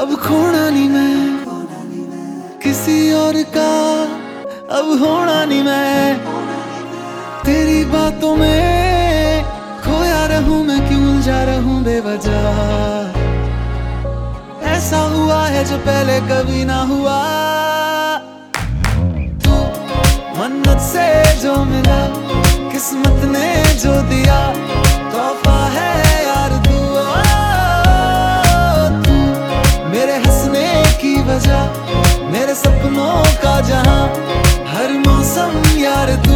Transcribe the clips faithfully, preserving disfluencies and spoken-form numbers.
अब खोना नहीं मैं किसी और का, अब होना नहीं मैं तेरी बातों में खोया रहूं मैं, क्यों उलझा रहूं बेवजह। ऐसा हुआ है जो पहले कभी ना हुआ, तू मन्नत से जो मिला, किस्मत ने जो दिया, तोहफा है यार दुआ। तू मेरे हंसने की वजह, मेरे सपनों का जहां, हर मौसम यार तू।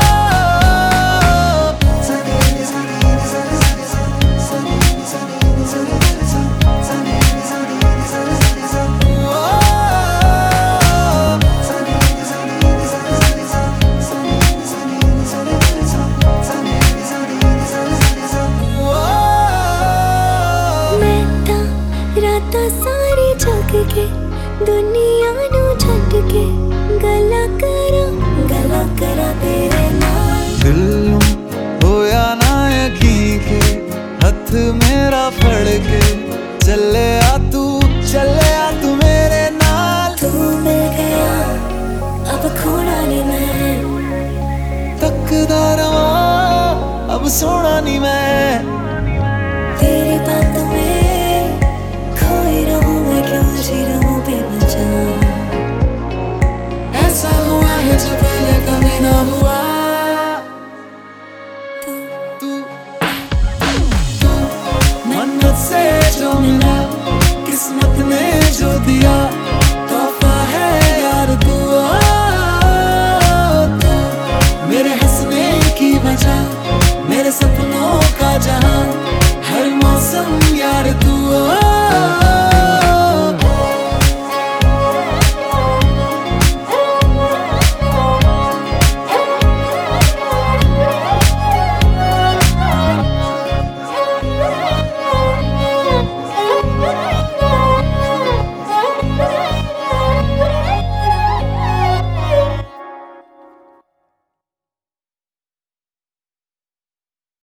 रातां सारी जग के दुनिया नू छड्ड के गल्लां करां गल्लां करां तेरे नाल। दिल नू होया ना यकीन के हथ मेरा फड़ के चले आ तू, चले आ तू मेरे नाल। तू मिल गया अब खोना नहीं मैं, तकदा रवां अब सोना नहीं मैं तेरी बातों में खोई रहूं मैं, क्यों जी रहूं बेवजह। ऐसा हुआ है जो पहले कभी ना हुआ, तू तू तू मन्नत से जो मिला, किस्मत ने जो दिया, तोहफा है यार दुआ। तू मेरे हंसने की वजह, मेरे सपनों